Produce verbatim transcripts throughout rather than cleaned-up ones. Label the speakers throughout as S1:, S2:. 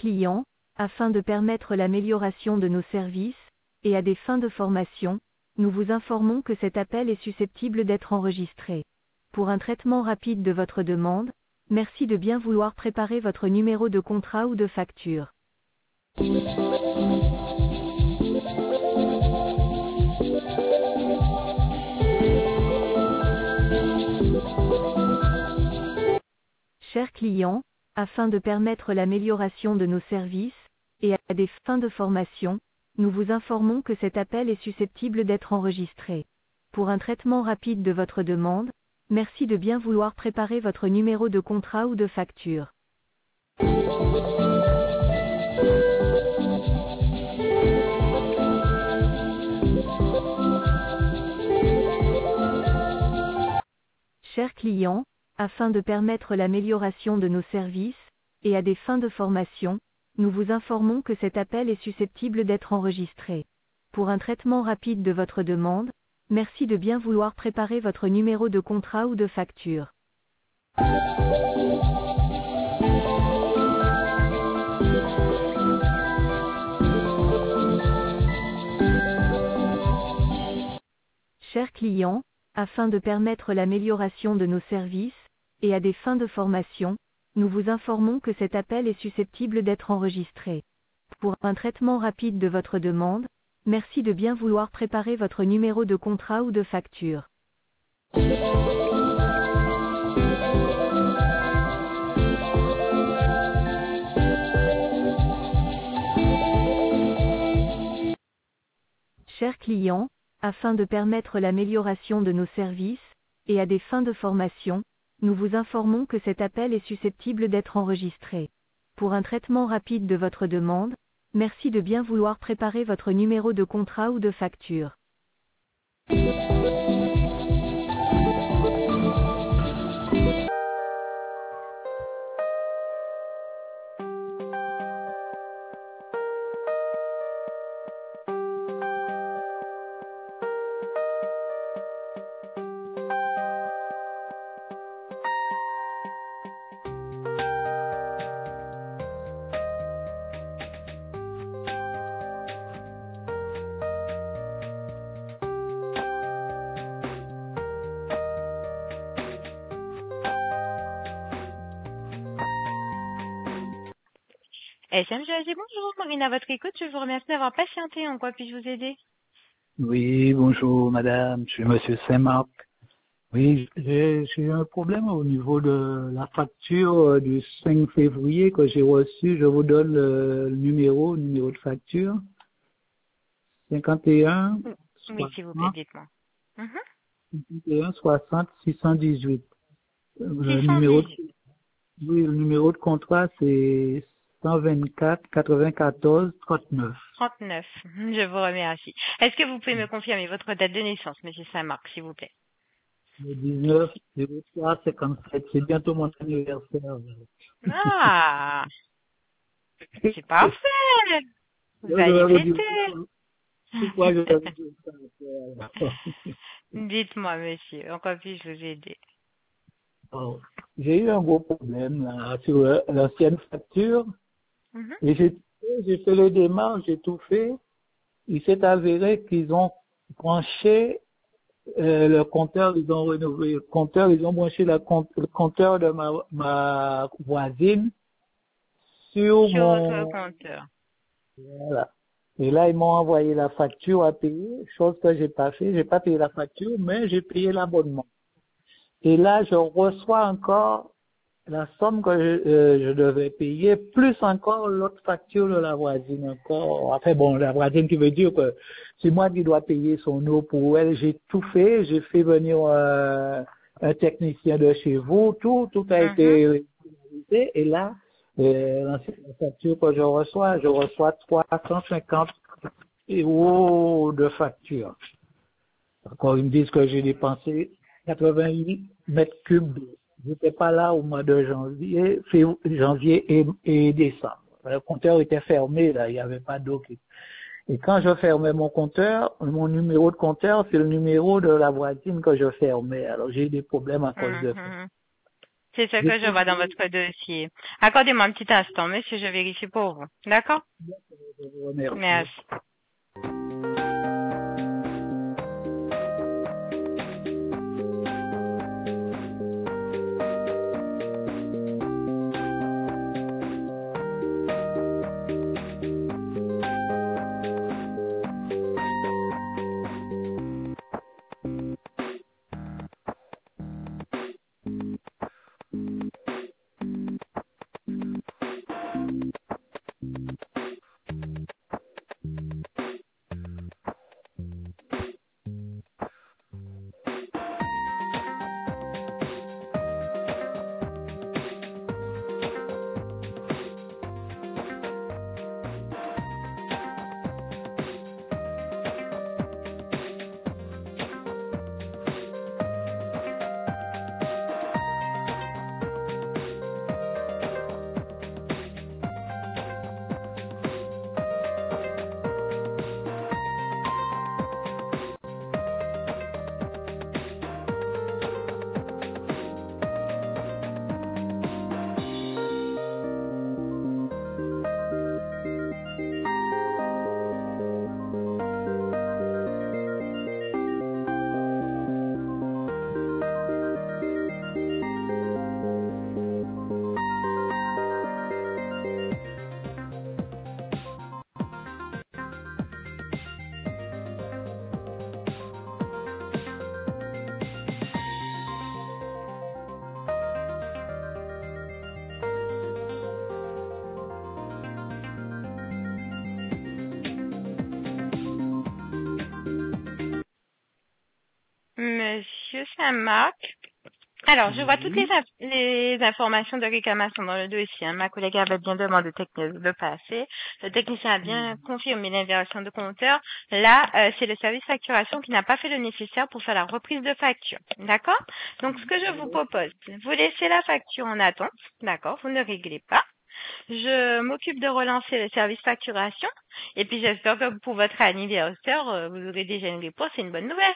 S1: client, afin de permettre l'amélioration de nos services, et à des fins de formation, nous vous informons que cet appel est susceptible d'être enregistré. Pour un traitement rapide de votre demande, merci de bien vouloir préparer votre numéro de contrat ou de facture. Chers clients, afin de permettre l'amélioration de nos services, et à des fins de formation, nous vous informons que cet appel est susceptible d'être enregistré. Pour un traitement rapide de votre demande, merci de bien vouloir préparer votre numéro de contrat ou de facture. Chers clients, afin de permettre l'amélioration de nos services, et à des fins de formation, nous vous informons que cet appel est susceptible d'être enregistré. Pour un traitement rapide de votre demande, merci de bien vouloir préparer votre numéro de contrat ou de facture. Chers clients, afin de permettre l'amélioration de nos services, et à des fins de formation, nous vous informons que cet appel est susceptible d'être enregistré. Pour un traitement rapide de votre demande, merci de bien vouloir préparer votre numéro de contrat ou de facture. Chers clients, afin de permettre l'amélioration de nos services, et à des fins de formation, nous vous informons que cet appel est susceptible d'être enregistré. Pour un traitement rapide de votre demande, merci de bien vouloir préparer votre numéro de contrat ou de facture.
S2: S M G A G, bonjour, Marine à votre écoute, je vous remercie d'avoir patienté, en quoi puis-je vous aider?
S3: Oui, bonjour madame, je suis monsieur Saint-Marc. Oui, j'ai j'ai eu un problème au niveau de la facture du cinq février que j'ai reçue. Je vous donne le numéro, le numéro de facture. cinquante et un,
S2: Oui, s'il vous plaît, dites-moi. Mhm.
S3: cinquante et un soixante six cent dix-huit. Le numéro de,
S2: six cent dix-huit.
S3: oui, le numéro de contrat c'est cent vingt-quatre quatre-vingt-quatorze trente-neuf.
S2: trente-neuf, je vous remercie. Est-ce que vous pouvez me confirmer votre date de naissance, monsieur Saint-Marc, s'il vous plaît?
S3: Le dix-neuf zéro trois cinquante-sept, c'est bientôt mon anniversaire.
S2: Ah, c'est parfait. Vous
S3: Je
S2: allez
S3: vais vous dire
S2: fêter.
S3: pourquoi je vais vous dire ça.
S2: Dites-moi, monsieur, en quoi puis-je vous aider?
S3: Bon, j'ai eu un gros problème là, sur euh, l'ancienne facture.
S2: Mhm.
S3: Et j'ai j'ai fait les démarches, j'ai tout fait. Il s'est avéré qu'ils ont branché euh, le compteur, ils ont rénové le compteur, ils ont branché la compte, le compteur de ma, ma voisine sur
S2: Sur votre
S3: mon...
S2: compteur.
S3: Voilà. Et là, ils m'ont envoyé la facture à payer, chose que j'ai pas fait. J'ai pas payé la facture, mais j'ai payé l'abonnement. Et là, je reçois encore la somme que je, euh, je devais payer, plus encore l'autre facture de la voisine encore. Enfin bon, la voisine qui veut dire que c'est moi qui dois payer son eau pour elle. J'ai tout fait, j'ai fait venir euh, un technicien de chez vous, tout, tout a
S2: Mhm.
S3: été réalisé. Et là, euh, la facture que je reçois, je reçois trois cent cinquante euros de facture. Encore, ils me disent que j'ai dépensé quatre-vingt-huit mètres cubes d'eau. J'étais pas là au mois de janvier, fév- janvier et, et décembre. Le compteur était fermé, là, il n'y avait pas d'eau. qui- Et quand je fermais mon compteur, mon numéro de compteur, c'est le numéro de la voisine que je fermais. Alors j'ai eu des problèmes à cause de ça.
S2: Mhm. C'est ce
S3: J'ai
S2: que je vois dans
S3: trouvé,
S2: votre dossier. Accordez-moi un petit instant, monsieur, je vérifie pour vous. D'accord?
S3: je vous remercie.
S2: Merci. Monsieur Saint-Marc. Alors, je vois toutes les,
S3: Oui.
S2: in- les informations de réclamation dans le dossier. hein. Ma collègue avait bien demandé au technicien de passer. Le technicien a bien confirmé l'inversion de compteur. Là, euh, c'est le service facturation qui n'a pas fait le nécessaire pour faire la reprise de facture. D'accord? Donc, ce que je vous propose, vous laissez la facture en attente. D'accord? Vous ne réglez pas. Je m'occupe de relancer le service facturation. Et puis, j'espère que pour votre anniversaire, euh, vous aurez déjà une réponse. C'est une bonne nouvelle.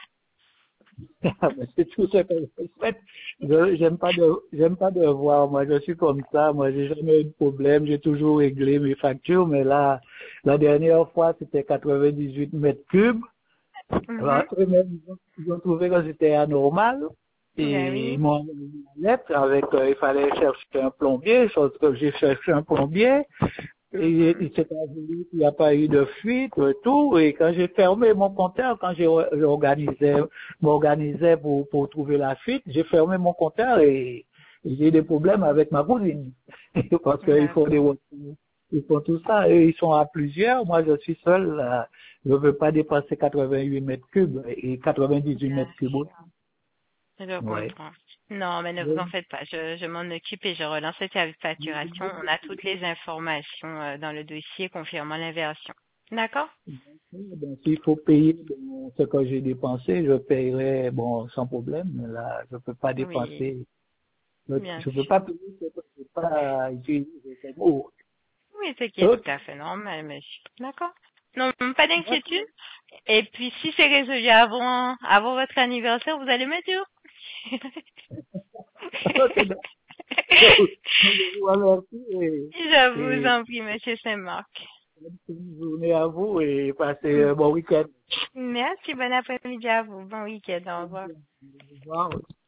S3: Ah, mais c'est tout ce que je souhaite. Je, j'aime pas de, j'aime pas de voir. Moi, je suis comme ça. Moi, j'ai jamais eu de problème. J'ai toujours réglé mes factures. Mais là, la dernière fois, c'était quatre-vingt-dix-huit mètres cubes. Alors,
S2: Mhm.
S3: après, même, ils ont, ils ont trouvé que c'était anormal.
S2: Ben
S3: Et
S2: oui.
S3: ils m'ont envoyé une lettre avec, euh, il fallait chercher un plombier, chose que j'ai cherché un plombier. Et
S2: Mhm.
S3: il s'est avéré qu'il n'y a pas eu de fuite et tout. Et quand j'ai fermé mon compteur, quand j'ai organisé, m'organisais pour, pour trouver la fuite, j'ai fermé mon compteur et, et j'ai eu des problèmes avec ma cousine. Parce qu'il faut des
S2: D'accord.
S3: voitures, ils font tout ça. Eux, ils sont à plusieurs. Moi, je suis seul. Là. Je ne veux pas dépasser quatre-vingt-huit mètres cubes et quatre-vingt-dix-huit
S2: Bien
S3: mètres cubes aussi.
S2: sûr. Je
S3: Ouais.
S2: comprends. Non, mais ne vous en faites pas. Je, je m'en occupe et je relance le service de facturation. On a toutes les informations euh, dans le dossier confirmant l'inversion. D'accord?
S3: Donc, s'il faut payer bon, ce que j'ai dépensé, je paierai bon, sans problème. Mais là, je ne peux pas
S2: Oui,
S3: dépenser. Je
S2: bien
S3: ne peux
S2: sûr.
S3: pas payer ce que je n'ai pas utilisé. C'est beau.
S2: Oui, ce qui est
S3: Ok.
S2: tout à fait normal, monsieur. D'accord? Non, pas d'inquiétude. Et puis, si c'est résolu avant, avant votre anniversaire, vous allez me dire.
S3: Ok, donc, je vous remercie et,
S2: Je vous
S3: et
S2: en prie, monsieur Saint-Marc.
S3: bonne journée à vous et passez un bon week-end.
S2: Merci, bon après-midi à vous. Bon week-end, au revoir.
S3: Au revoir.